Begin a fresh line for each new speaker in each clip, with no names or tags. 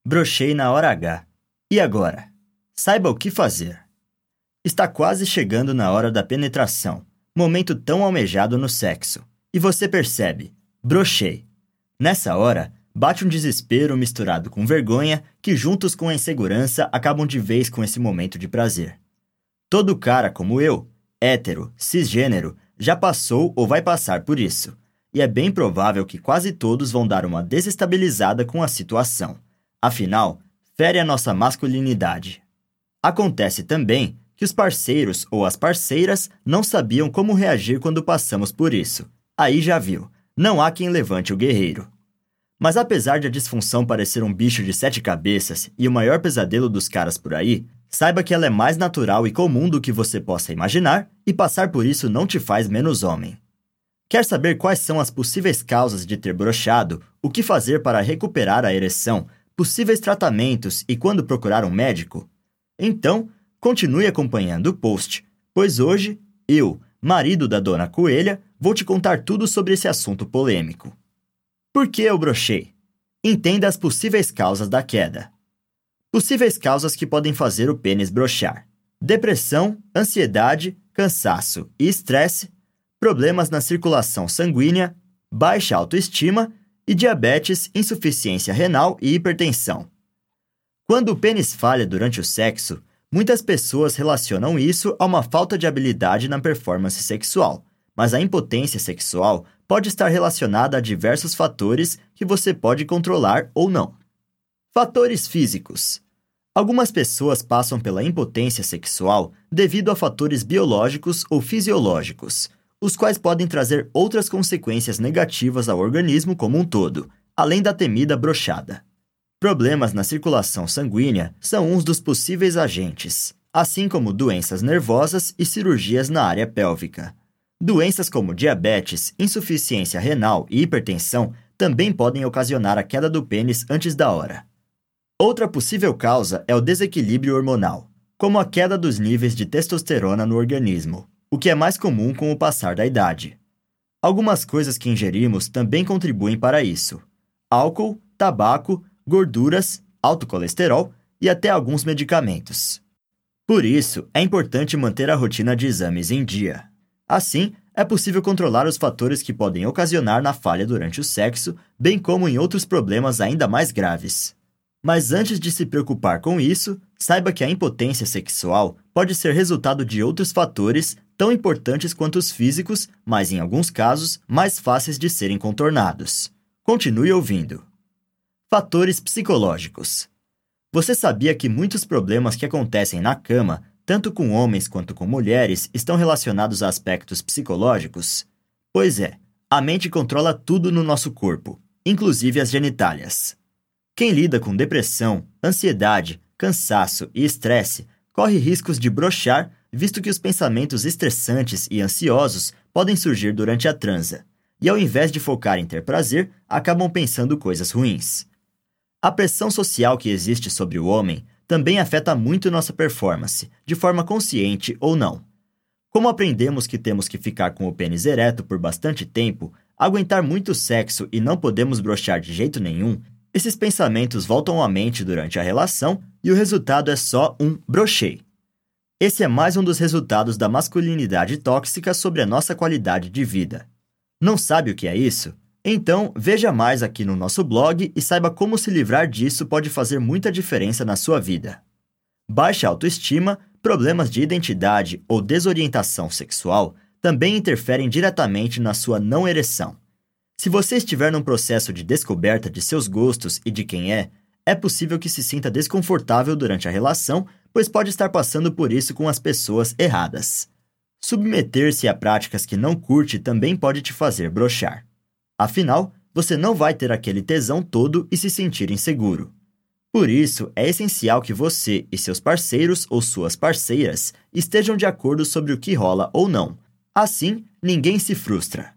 Brochei na hora H. E agora? Saiba o que fazer. Está quase chegando na hora da penetração, momento tão almejado no sexo. E você percebe, brochei. Nessa hora, bate um desespero misturado com vergonha que, juntos com a insegurança, acabam de vez com esse momento de prazer. Todo cara como eu, hétero, cisgênero, já passou ou vai passar por isso. E é bem provável que quase todos vão dar uma desestabilizada com a situação. Afinal, fere a nossa masculinidade. Acontece também que os parceiros ou as parceiras não sabiam como reagir quando passamos por isso. Aí já viu, não há quem levante o guerreiro. Mas apesar de a disfunção parecer um bicho de 7 cabeças e o maior pesadelo dos caras por aí, saiba que ela é mais natural e comum do que você possa imaginar e passar por isso não te faz menos homem. Quer saber quais são as possíveis causas de ter brochado, o que fazer para recuperar a ereção, possíveis tratamentos e quando procurar um médico? Então, continue acompanhando o post, pois hoje, eu, marido da Dona Coelha, vou te contar tudo sobre esse assunto polêmico. Por que eu brochei? Entenda as possíveis causas da queda. Possíveis causas que podem fazer o pênis brochar: depressão, ansiedade, cansaço e estresse, problemas na circulação sanguínea, baixa autoestima e diabetes, insuficiência renal e hipertensão. Quando o pênis falha durante o sexo, muitas pessoas relacionam isso a uma falta de habilidade na performance sexual, mas a impotência sexual pode estar relacionada a diversos fatores que você pode controlar ou não. Fatores físicos. Algumas pessoas passam pela impotência sexual devido a fatores biológicos ou fisiológicos, os quais podem trazer outras consequências negativas ao organismo como um todo, além da temida brochada. Problemas na circulação sanguínea são uns dos possíveis agentes, assim como doenças nervosas e cirurgias na área pélvica. Doenças como diabetes, insuficiência renal e hipertensão também podem ocasionar a queda do pênis antes da hora. Outra possível causa é o desequilíbrio hormonal, como a queda dos níveis de testosterona no organismo, o que é mais comum com o passar da idade. Algumas coisas que ingerimos também contribuem para isso: álcool, tabaco, gorduras, alto colesterol e até alguns medicamentos. Por isso, é importante manter a rotina de exames em dia. Assim, é possível controlar os fatores que podem ocasionar na falha durante o sexo, bem como em outros problemas ainda mais graves. Mas antes de se preocupar com isso, saiba que a impotência sexual pode ser resultado de outros fatores tão importantes quanto os físicos, mas em alguns casos, mais fáceis de serem contornados. Continue ouvindo. Fatores psicológicos. Você sabia que muitos problemas que acontecem na cama, tanto com homens quanto com mulheres, estão relacionados a aspectos psicológicos? Pois é, a mente controla tudo no nosso corpo, inclusive as genitálias. Quem lida com depressão, ansiedade, cansaço e estresse corre riscos de brochar, visto que os pensamentos estressantes e ansiosos podem surgir durante a transa, e ao invés de focar em ter prazer, acabam pensando coisas ruins. A pressão social que existe sobre o homem também afeta muito nossa performance, de forma consciente ou não. Como aprendemos que temos que ficar com o pênis ereto por bastante tempo, aguentar muito sexo e não podemos brochar de jeito nenhum, esses pensamentos voltam à mente durante a relação e o resultado é só um brochei. Esse é mais um dos resultados da masculinidade tóxica sobre a nossa qualidade de vida. Não sabe o que é isso? Então, veja mais aqui no nosso blog e saiba como se livrar disso pode fazer muita diferença na sua vida. Baixa autoestima, problemas de identidade ou desorientação sexual também interferem diretamente na sua não ereção. Se você estiver num processo de descoberta de seus gostos e de quem é possível que se sinta desconfortável durante a relação, pois pode estar passando por isso com as pessoas erradas. Submeter-se a práticas que não curte também pode te fazer brochar. Afinal, você não vai ter aquele tesão todo e se sentir inseguro. Por isso, é essencial que você e seus parceiros ou suas parceiras estejam de acordo sobre o que rola ou não. Assim, ninguém se frustra.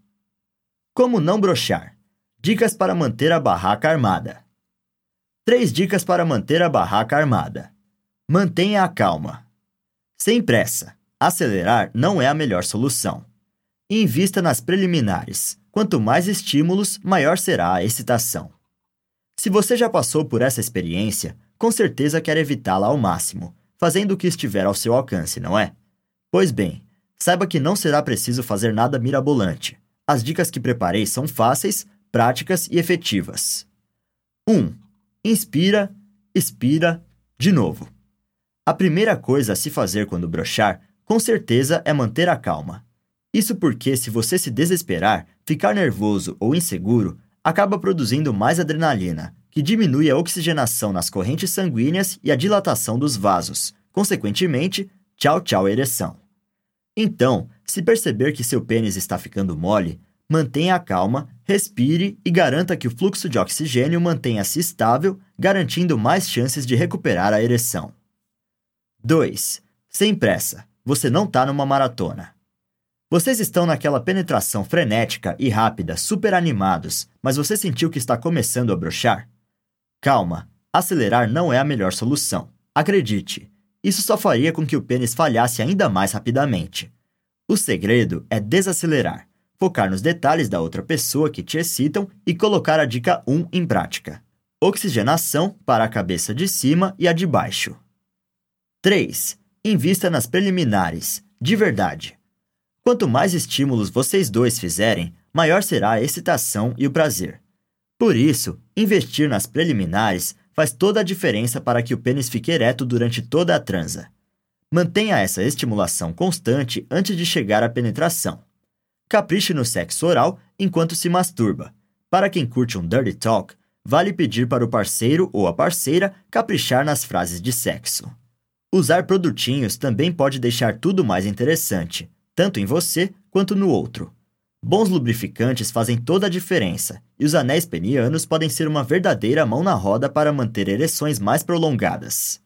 Como não brochar? Dicas para manter a barraca armada. 3 dicas para manter a barraca armada. Mantenha a calma. Sem pressa. Acelerar não é a melhor solução. Invista nas preliminares. Quanto mais estímulos, maior será a excitação. Se você já passou por essa experiência, com certeza quer evitá-la ao máximo, fazendo o que estiver ao seu alcance, não é? Pois bem, saiba que não será preciso fazer nada mirabolante. As dicas que preparei são fáceis, práticas e efetivas. 1. Inspira, expira, de novo. A primeira coisa a se fazer quando broxar, com certeza, é manter a calma. Isso porque, se você se desesperar, ficar nervoso ou inseguro, acaba produzindo mais adrenalina, que diminui a oxigenação nas correntes sanguíneas e a dilatação dos vasos. Consequentemente, tchau, tchau, ereção. Então, se perceber que seu pênis está ficando mole, mantenha a calma, respire e garanta que o fluxo de oxigênio mantenha-se estável, garantindo mais chances de recuperar a ereção. 2. Sem pressa. Você não está numa maratona. Vocês estão naquela penetração frenética e rápida, super animados, mas você sentiu que está começando a broxar? Calma, acelerar não é a melhor solução. Acredite, isso só faria com que o pênis falhasse ainda mais rapidamente. O segredo é desacelerar, focar nos detalhes da outra pessoa que te excitam e colocar a dica 1 em prática. Oxigenação para a cabeça de cima e a de baixo. 3. Invista nas preliminares, de verdade. Quanto mais estímulos vocês dois fizerem, maior será a excitação e o prazer. Por isso, investir nas preliminares faz toda a diferença para que o pênis fique ereto durante toda a transa. Mantenha essa estimulação constante antes de chegar à penetração. Capriche no sexo oral enquanto se masturba. Para quem curte um dirty talk, vale pedir para o parceiro ou a parceira caprichar nas frases de sexo. Usar produtinhos também pode deixar tudo mais interessante, tanto em você quanto no outro. Bons lubrificantes fazem toda a diferença, e os anéis penianos podem ser uma verdadeira mão na roda para manter ereções mais prolongadas.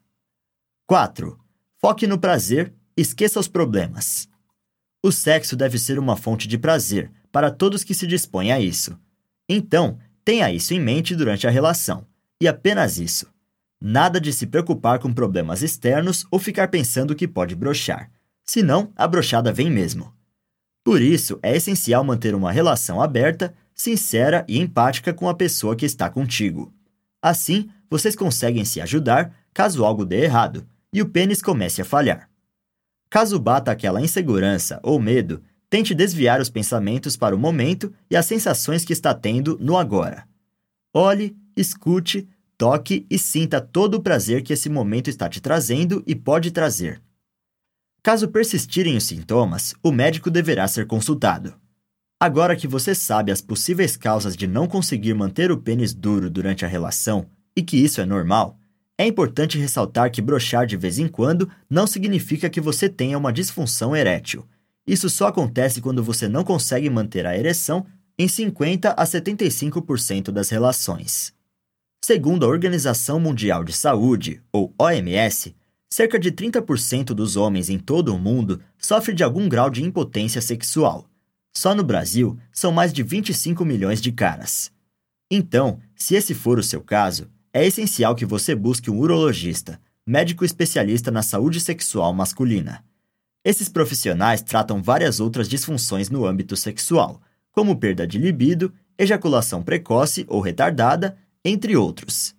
4. Foque no prazer, esqueça os problemas. O sexo deve ser uma fonte de prazer para todos que se dispõem a isso. Então, tenha isso em mente durante a relação, e apenas isso. Nada de se preocupar com problemas externos ou ficar pensando que pode broxar. Senão, a broxada vem mesmo. Por isso, é essencial manter uma relação aberta, sincera e empática com a pessoa que está contigo. Assim, vocês conseguem se ajudar caso algo dê errado e o pênis comece a falhar. Caso bata aquela insegurança ou medo, tente desviar os pensamentos para o momento e as sensações que está tendo no agora. Olhe, escute, toque e sinta todo o prazer que esse momento está te trazendo e pode trazer. Caso persistirem os sintomas, o médico deverá ser consultado. Agora que você sabe as possíveis causas de não conseguir manter o pênis duro durante a relação e que isso é normal, é importante ressaltar que broxar de vez em quando não significa que você tenha uma disfunção erétil. Isso só acontece quando você não consegue manter a ereção em 50 a 75% das relações. Segundo a Organização Mundial de Saúde, ou OMS, cerca de 30% dos homens em todo o mundo sofrem de algum grau de impotência sexual. Só no Brasil, são mais de 25 milhões de caras. Então, se esse for o seu caso, é essencial que você busque um urologista, médico especialista na saúde sexual masculina. Esses profissionais tratam várias outras disfunções no âmbito sexual, como perda de libido, ejaculação precoce ou retardada, entre outros.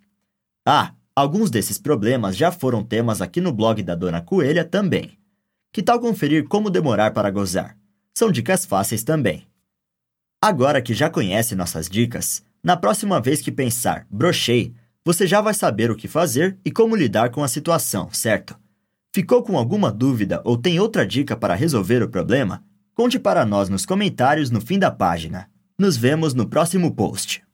Alguns desses problemas já foram temas aqui no blog da Dona Coelha também. Que tal conferir como demorar para gozar? São dicas fáceis também. Agora que já conhece nossas dicas, na próxima vez que pensar brochei, você já vai saber o que fazer e como lidar com a situação, certo? Ficou com alguma dúvida ou tem outra dica para resolver o problema? Conte para nós nos comentários no fim da página. Nos vemos no próximo post.